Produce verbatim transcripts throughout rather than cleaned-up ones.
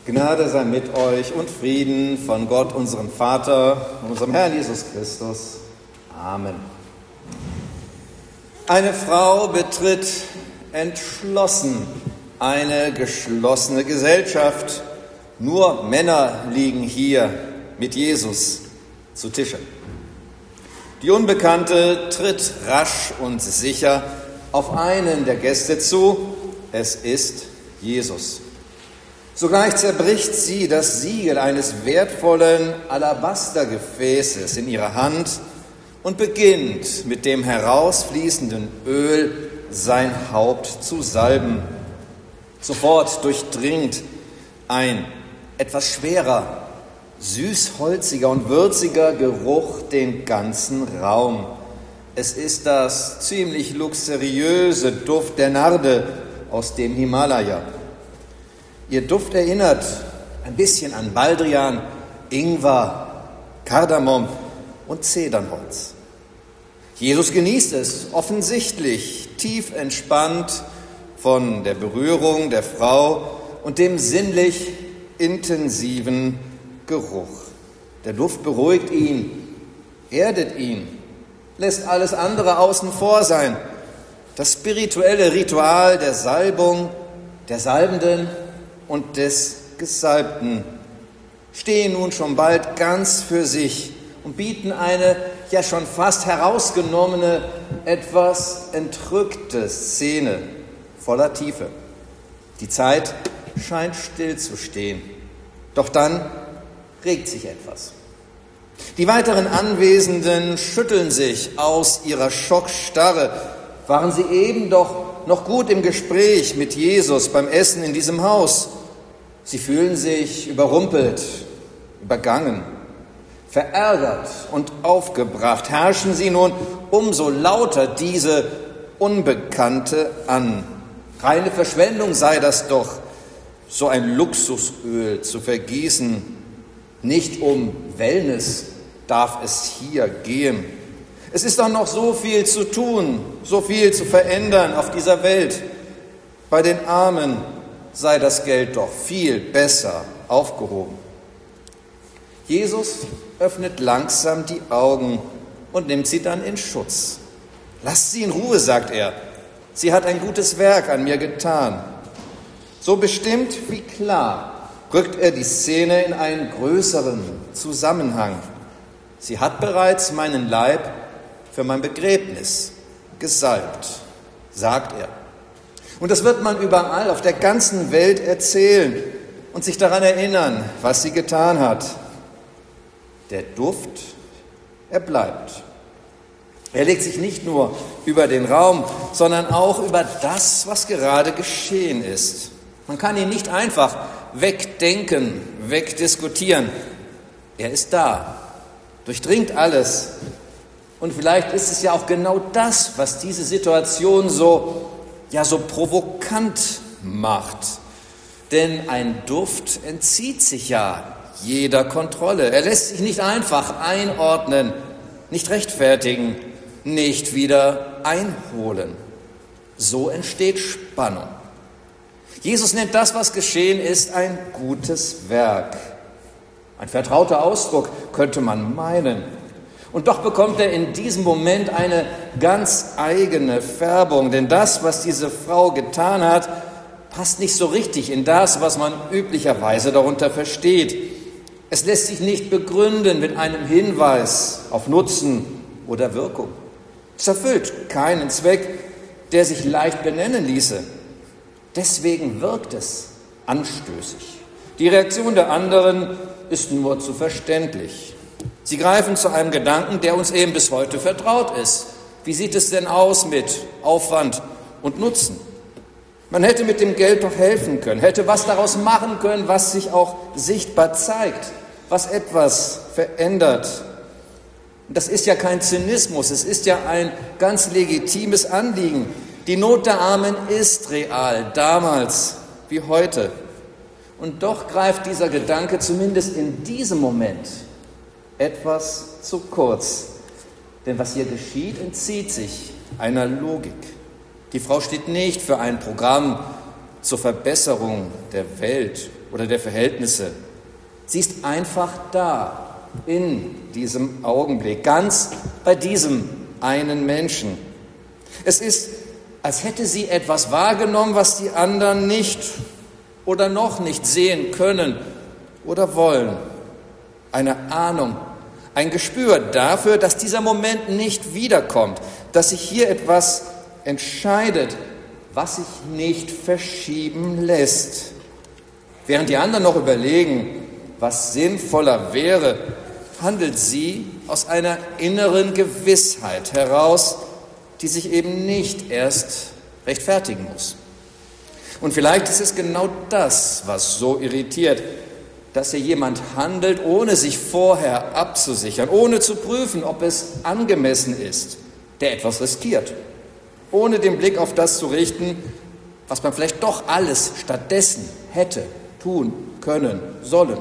Gnade sei mit euch und Frieden von Gott, unserem Vater und unserem Herrn Jesus Christus. Amen. Eine Frau betritt entschlossen eine geschlossene Gesellschaft. Nur Männer liegen hier mit Jesus zu Tische. Die Unbekannte tritt rasch und sicher auf einen der Gäste zu. Es ist Jesus. Sogleich zerbricht sie das Siegel eines wertvollen Alabastergefäßes in ihrer Hand und beginnt mit dem herausfließenden Öl sein Haupt zu salben. Sofort durchdringt ein etwas schwerer, süßholziger und würziger Geruch den ganzen Raum. Es ist das ziemlich luxuriöse Duft der Narde aus dem Himalaya. Ihr Duft erinnert ein bisschen an Baldrian, Ingwer, Kardamom und Zedernholz. Jesus genießt es offensichtlich tief entspannt von der Berührung der Frau und dem sinnlich intensiven Geruch. Der Duft beruhigt ihn, erdet ihn, lässt alles andere außen vor sein. Das spirituelle Ritual der Salbung, der Salbenden und des Gesalbten stehen nun schon bald ganz für sich und bieten eine ja schon fast herausgenommene, etwas entrückte Szene voller Tiefe. Die Zeit scheint stillzustehen, doch dann regt sich etwas. Die weiteren Anwesenden schütteln sich aus ihrer Schockstarre. Waren sie eben doch noch gut im Gespräch mit Jesus beim Essen in diesem Haus? Sie fühlen sich überrumpelt, übergangen, verärgert und aufgebracht. Herrschen sie nun umso lauter diese Unbekannte an. Reine Verschwendung sei das doch, so ein Luxusöl zu vergießen. Nicht um Wellness darf es hier gehen. Es ist doch noch so viel zu tun, so viel zu verändern auf dieser Welt. Bei den Armen sei das Geld doch viel besser aufgehoben. Jesus öffnet langsam die Augen und nimmt sie dann in Schutz. Lasst sie in Ruhe, sagt er. Sie hat ein gutes Werk an mir getan. So bestimmt wie klar rückt er die Szene in einen größeren Zusammenhang. Sie hat bereits meinen Leib für mein Begräbnis gesalbt, sagt er. Und das wird man überall auf der ganzen Welt erzählen und sich daran erinnern, was sie getan hat. Der Duft, er bleibt. Er legt sich nicht nur über den Raum, sondern auch über das, was gerade geschehen ist. Man kann ihn nicht einfach wegdenken, wegdiskutieren. Er ist da, durchdringt alles. Und vielleicht ist es ja auch genau das, was diese Situation so, ja, so provokant macht. Denn ein Duft entzieht sich ja jeder Kontrolle. Er lässt sich nicht einfach einordnen, nicht rechtfertigen, nicht wieder einholen. So entsteht Spannung. Jesus nennt das, was geschehen ist, ein gutes Werk. Ein vertrauter Ausdruck, könnte man meinen. Und doch bekommt er in diesem Moment eine ganz eigene Färbung. Denn das, was diese Frau getan hat, passt nicht so richtig in das, was man üblicherweise darunter versteht. Es lässt sich nicht begründen mit einem Hinweis auf Nutzen oder Wirkung. Es erfüllt keinen Zweck, der sich leicht benennen ließe. Deswegen wirkt es anstößig. Die Reaktion der anderen ist nur zu verständlich. Sie greifen zu einem Gedanken, der uns eben bis heute vertraut ist. Wie sieht es denn aus mit Aufwand und Nutzen? Man hätte mit dem Geld doch helfen können, hätte was daraus machen können, was sich auch sichtbar zeigt, was etwas verändert. Und das ist ja kein Zynismus, es ist ja ein ganz legitimes Anliegen. Die Not der Armen ist real, damals wie heute. Und doch greift dieser Gedanke zumindest in diesem Moment etwas zu kurz. Denn was hier geschieht, entzieht sich einer Logik. Die Frau steht nicht für ein Programm zur Verbesserung der Welt oder der Verhältnisse. Sie ist einfach da, in diesem Augenblick, ganz bei diesem einen Menschen. Es ist, als hätte sie etwas wahrgenommen, was die anderen nicht oder noch nicht sehen können oder wollen. Eine Ahnung, ein Gespür dafür, dass dieser Moment nicht wiederkommt, dass sich hier etwas entscheidet, was sich nicht verschieben lässt. Während die anderen noch überlegen, was sinnvoller wäre, handelt sie aus einer inneren Gewissheit heraus, die sich eben nicht erst rechtfertigen muss. Und vielleicht ist es genau das, was so irritiert, dass hier jemand handelt, ohne sich vorher abzusichern, ohne zu prüfen, ob es angemessen ist, der etwas riskiert, ohne den Blick auf das zu richten, was man vielleicht doch alles stattdessen hätte tun können sollen.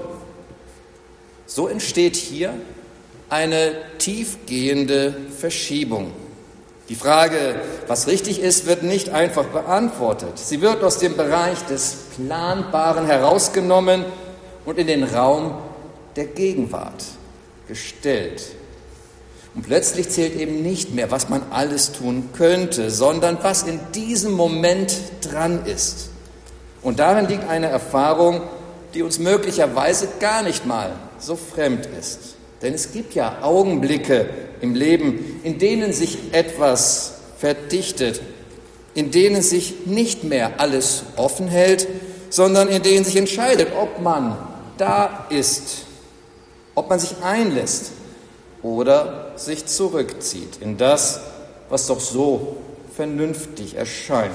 So entsteht hier eine tiefgehende Verschiebung. Die Frage, was richtig ist, wird nicht einfach beantwortet. Sie wird aus dem Bereich des Planbaren herausgenommen und in den Raum der Gegenwart gestellt. Und plötzlich zählt eben nicht mehr, was man alles tun könnte, sondern was in diesem Moment dran ist. Und darin liegt eine Erfahrung, die uns möglicherweise gar nicht mal so fremd ist. Denn es gibt ja Augenblicke im Leben, in denen sich etwas verdichtet, in denen sich nicht mehr alles offen hält, sondern in denen sich entscheidet, ob man da ist, ob man sich einlässt oder sich zurückzieht in das, was doch so vernünftig erscheint.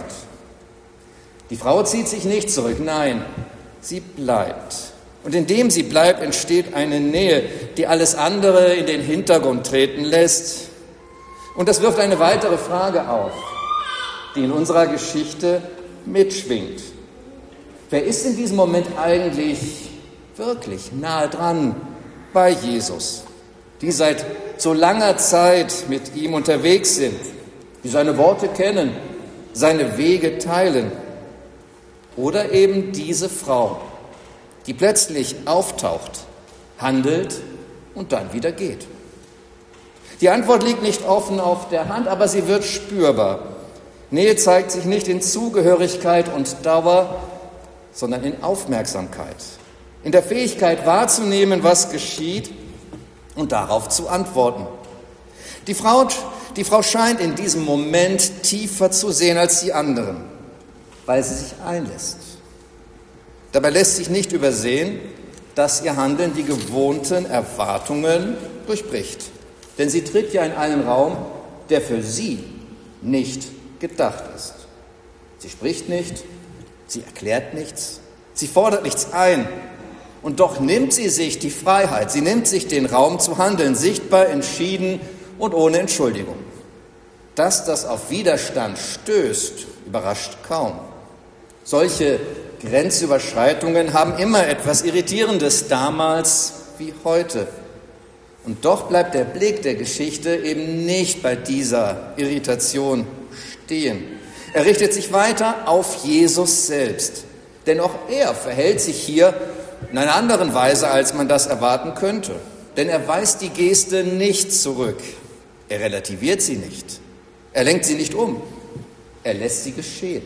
Die Frau zieht sich nicht zurück, nein, sie bleibt. Und indem sie bleibt, entsteht eine Nähe, die alles andere in den Hintergrund treten lässt. Und das wirft eine weitere Frage auf, die in unserer Geschichte mitschwingt. Wer ist in diesem Moment eigentlich wirklich nahe dran bei Jesus, die seit so langer Zeit mit ihm unterwegs sind, die seine Worte kennen, seine Wege teilen? Oder eben diese Frau, die plötzlich auftaucht, handelt und dann wieder geht? Die Antwort liegt nicht offen auf der Hand, aber sie wird spürbar. Nähe zeigt sich nicht in Zugehörigkeit und Dauer, sondern in Aufmerksamkeit, in der Fähigkeit wahrzunehmen, was geschieht und darauf zu antworten. Die Frau, die Frau scheint in diesem Moment tiefer zu sehen als die anderen, weil sie sich einlässt. Dabei lässt sich nicht übersehen, dass ihr Handeln die gewohnten Erwartungen durchbricht. Denn sie tritt ja in einen Raum, der für sie nicht gedacht ist. Sie spricht nicht, sie erklärt nichts, sie fordert nichts ein. Und doch nimmt sie sich die Freiheit, sie nimmt sich den Raum zu handeln, sichtbar, entschieden und ohne Entschuldigung. Dass das auf Widerstand stößt, überrascht kaum. Solche Grenzüberschreitungen haben immer etwas Irritierendes, damals wie heute. Und doch bleibt der Blick der Geschichte eben nicht bei dieser Irritation stehen. Er richtet sich weiter auf Jesus selbst. Denn auch er verhält sich hier in einer anderen Weise, als man das erwarten könnte. Denn er weist die Geste nicht zurück. Er relativiert sie nicht. Er lenkt sie nicht um. Er lässt sie geschehen.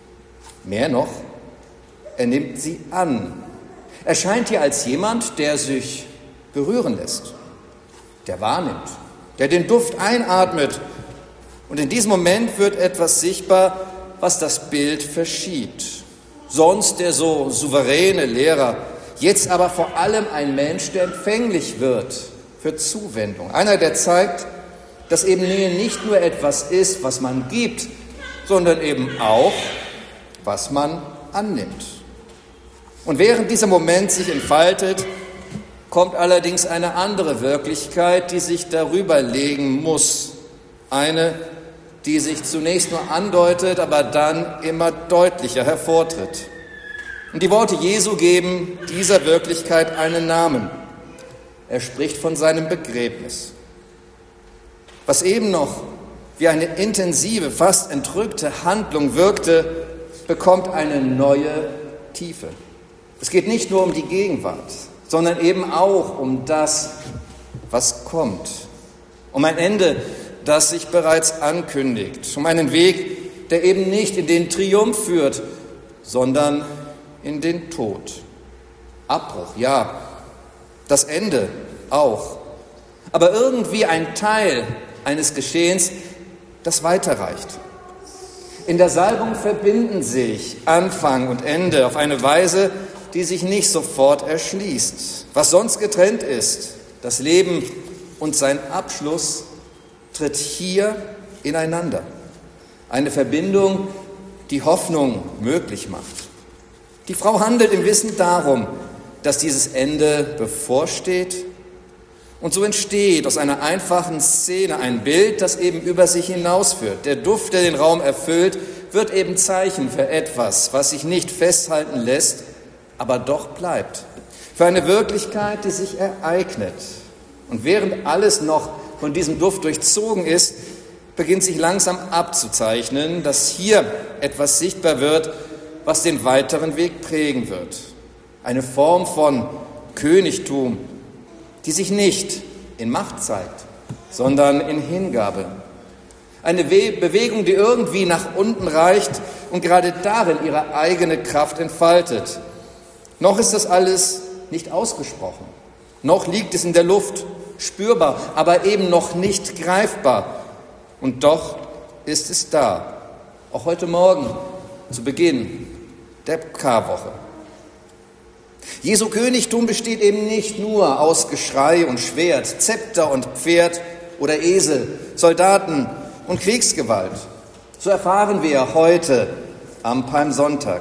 Mehr noch, er nimmt sie an. Er scheint hier als jemand, der sich berühren lässt, der wahrnimmt, der den Duft einatmet. Und in diesem Moment wird etwas sichtbar, was das Bild verschiebt. Sonst der so souveräne Lehrer, jetzt aber vor allem ein Mensch, der empfänglich wird für Zuwendung. Einer, der zeigt, dass eben Nähe nicht nur etwas ist, was man gibt, sondern eben auch, was man annimmt. Und während dieser Moment sich entfaltet, kommt allerdings eine andere Wirklichkeit, die sich darüber legen muss. Eine, die sich zunächst nur andeutet, aber dann immer deutlicher hervortritt. Und die Worte Jesu geben dieser Wirklichkeit einen Namen. Er spricht von seinem Begräbnis. Was eben noch wie eine intensive, fast entrückte Handlung wirkte, bekommt eine neue Tiefe. Es geht nicht nur um die Gegenwart, sondern eben auch um das, was kommt. Um ein Ende, das sich bereits ankündigt. Um einen Weg, der eben nicht in den Triumph führt, sondern in den Tod. Abbruch, ja. Das Ende auch. Aber irgendwie ein Teil eines Geschehens, das weiterreicht. In der Salbung verbinden sich Anfang und Ende auf eine Weise, die sich nicht sofort erschließt. Was sonst getrennt ist, das Leben und sein Abschluss, tritt hier ineinander. Eine Verbindung, die Hoffnung möglich macht. Die Frau handelt im Wissen darum, dass dieses Ende bevorsteht. Und so entsteht aus einer einfachen Szene ein Bild, das eben über sich hinausführt. Der Duft, der den Raum erfüllt, wird eben Zeichen für etwas, was sich nicht festhalten lässt, aber doch bleibt. Für eine Wirklichkeit, die sich ereignet. Und während alles noch von diesem Duft durchzogen ist, beginnt sich langsam abzuzeichnen, dass hier etwas sichtbar wird, was den weiteren Weg prägen wird. Eine Form von Königtum, die sich nicht in Macht zeigt, sondern in Hingabe. Eine Bewegung, die irgendwie nach unten reicht und gerade darin ihre eigene Kraft entfaltet. Noch ist das alles nicht ausgesprochen. Noch liegt es in der Luft, spürbar, aber eben noch nicht greifbar. Und doch ist es da. Auch heute Morgen, zu Beginn der Karwoche. Jesu Königtum besteht eben nicht nur aus Geschrei und Schwert, Zepter und Pferd oder Esel, Soldaten und Kriegsgewalt. So erfahren wir heute am Palmsonntag.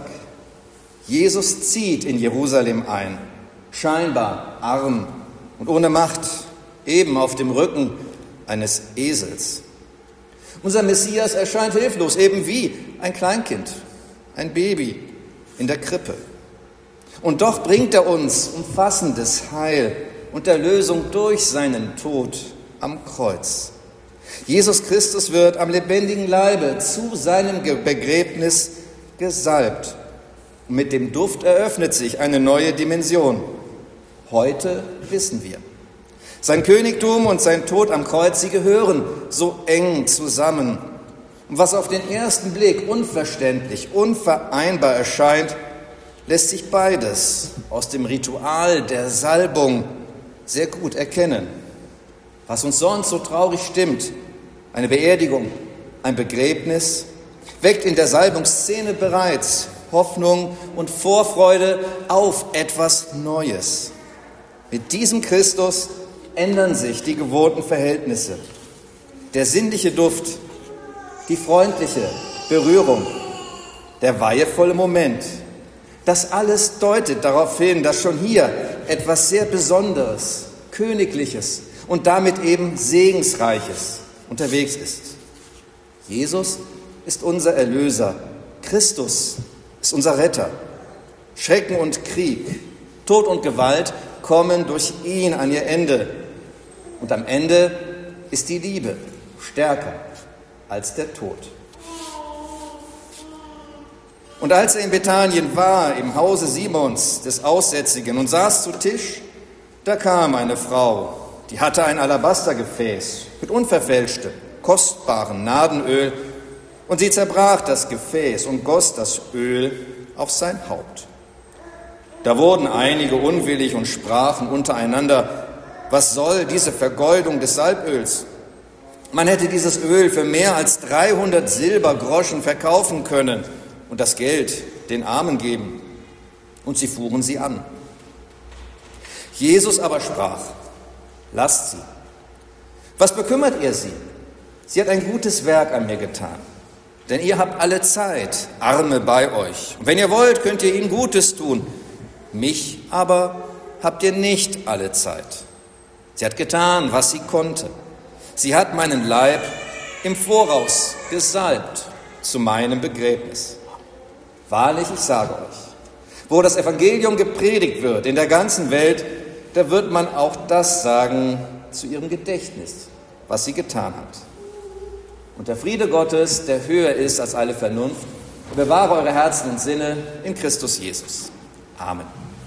Jesus zieht in Jerusalem ein, scheinbar arm und ohne Macht, eben auf dem Rücken eines Esels. Unser Messias erscheint hilflos, eben wie ein Kleinkind, ein Baby in der Krippe. Und doch bringt er uns umfassendes Heil und Erlösung durch seinen Tod am Kreuz. Jesus Christus wird am lebendigen Leibe zu seinem Begräbnis gesalbt. Und mit dem Duft eröffnet sich eine neue Dimension. Heute wissen wir, sein Königtum und sein Tod am Kreuz, sie gehören so eng zusammen. Und was auf den ersten Blick unverständlich, unvereinbar erscheint, lässt sich beides aus dem Ritual der Salbung sehr gut erkennen. Was uns sonst so traurig stimmt, eine Beerdigung, ein Begräbnis, weckt in der Salbungsszene bereits Hoffnung und Vorfreude auf etwas Neues. Mit diesem Christus ändern sich die gewohnten Verhältnisse. Der sinnliche Duft, die freundliche Berührung, der weihevolle Moment, das alles deutet darauf hin, dass schon hier etwas sehr Besonderes, Königliches und damit eben Segensreiches unterwegs ist. Jesus ist unser Erlöser, Christus ist unser Retter. Schrecken und Krieg, Tod und Gewalt kommen durch ihn an ihr Ende. Und am Ende ist die Liebe stärker als der Tod. Und als er in Bethanien war, im Hause Simons, des Aussätzigen, und saß zu Tisch, da kam eine Frau, die hatte ein Alabastergefäß mit unverfälschtem, kostbarem Nardenöl, und sie zerbrach das Gefäß und goss das Öl auf sein Haupt. Da wurden einige unwillig und sprachen untereinander: Was soll diese Vergeudung des Salböls? Man hätte dieses Öl für mehr als dreihundert Silbergroschen verkaufen können und das Geld den Armen geben. Und sie fuhren sie an. Jesus aber sprach: Lasst sie. Was bekümmert ihr sie? Sie hat ein gutes Werk an mir getan. Denn ihr habt alle Zeit Arme bei euch. Und wenn ihr wollt, könnt ihr ihnen Gutes tun. Mich aber habt ihr nicht alle Zeit. Sie hat getan, was sie konnte. Sie hat meinen Leib im Voraus gesalbt zu meinem Begräbnis. Wahrlich, ich sage euch, wo das Evangelium gepredigt wird in der ganzen Welt, da wird man auch das sagen zu ihrem Gedächtnis, was sie getan hat. Und der Friede Gottes, der höher ist als alle Vernunft, bewahre eure Herzen und Sinne in Christus Jesus. Amen.